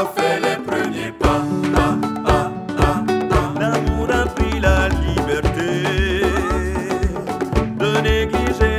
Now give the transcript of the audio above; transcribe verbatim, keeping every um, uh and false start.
a fait les premiers pas. Ah, ah, ah, ah. L'amour a pris la liberté de négliger